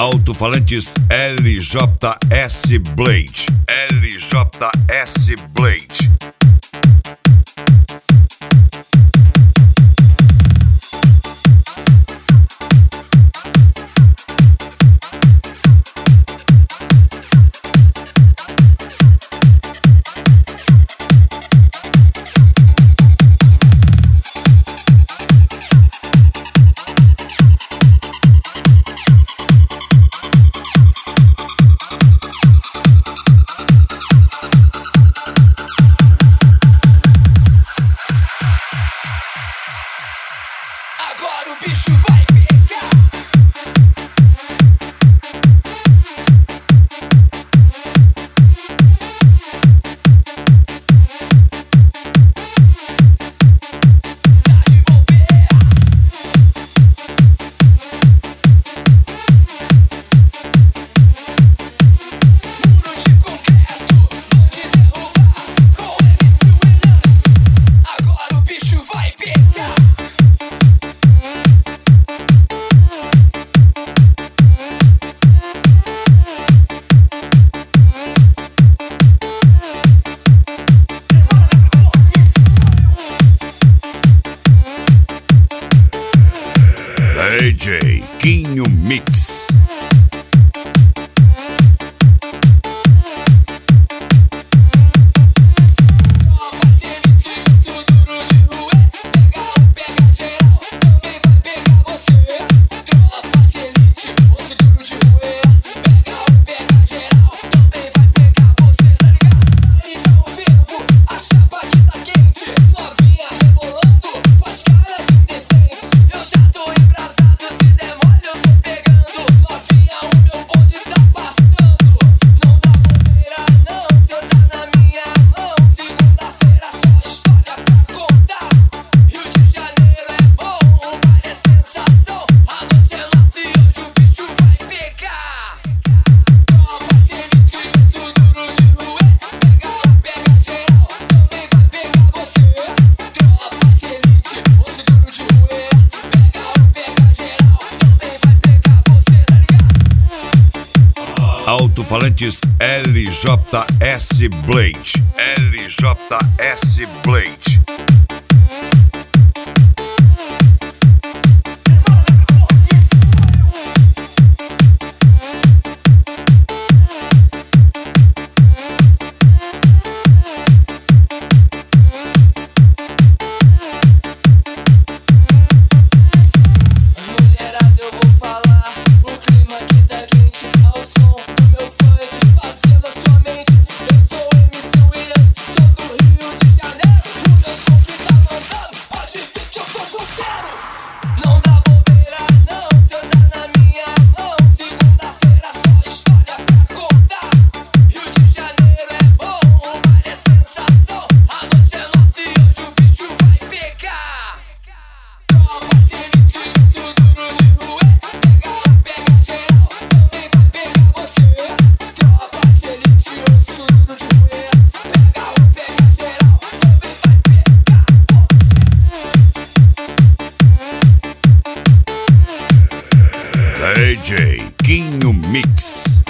Alto-falantes LJS Blade. LJS Blade. Agora o bicho vai pegar. Tá de bobeira. Muro de concreto, vão te derrubar com MC Williams. Agora o bicho vai pegar. DJ Quinho Mix. Alto-falantes LJS Blade. LJS Blade. Não dá bobeira não, cê tá na minha mão. Segunda-feira só história pra contar. Rio de Janeiro é bom, o mar é sensação. A noite é nossa e hoje o bicho vai pegar. Tropa de elite, isso duro de ruê. Pega geral, também vai pegar você. Tropa de elite, isso duro de ruê. Pega geral, também vai pegar você. DJ Quinho Mix.